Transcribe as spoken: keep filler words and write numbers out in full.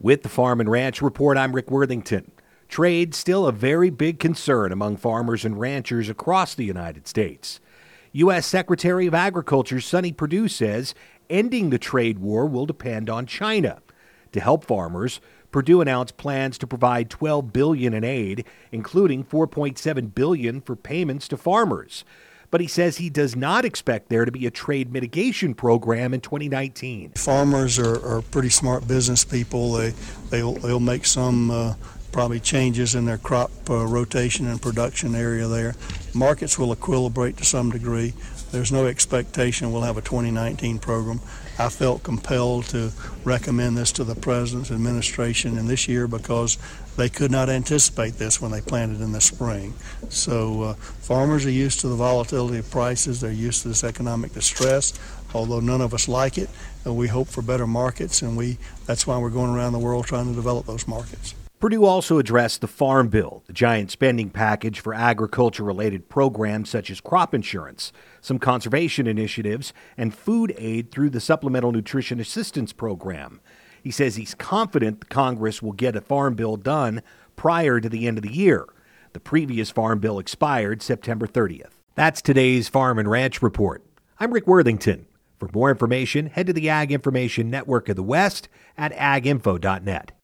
With the Farm and Ranch Report, I'm Rick Worthington. Trade still a very big concern among farmers and ranchers across the United States. U S Secretary of Agriculture Sonny Perdue says ending the trade war will depend on China. To help farmers, Perdue announced plans to provide twelve billion dollars in aid, including four point seven billion dollars for payments to farmers. But he says he does not expect there to be a trade mitigation program in twenty nineteen. Farmers are, are pretty smart business people. They, they'll, they'll make some uh, probably changes in their crop uh, rotation and production area there. Markets will equilibrate to some degree. There's no expectation we'll have a twenty nineteen program. I felt compelled to recommend this to the President's administration in this year because they could not anticipate this when they planted in the spring. So uh, farmers are used to the volatility of prices. They're used to this economic distress. Although none of us like it, uh, we hope for better markets, and we that's why we're going around the world trying to develop those markets. Perdue also addressed the Farm Bill, the giant spending package for agriculture-related programs such as crop insurance, some conservation initiatives, and food aid through the Supplemental Nutrition Assistance Program. He says he's confident the Congress will get a Farm Bill done prior to the end of the year. The previous Farm Bill expired September thirtieth. That's today's Farm and Ranch Report. I'm Rick Worthington. For more information, head to the Ag Information Network of the West at ag info dot net.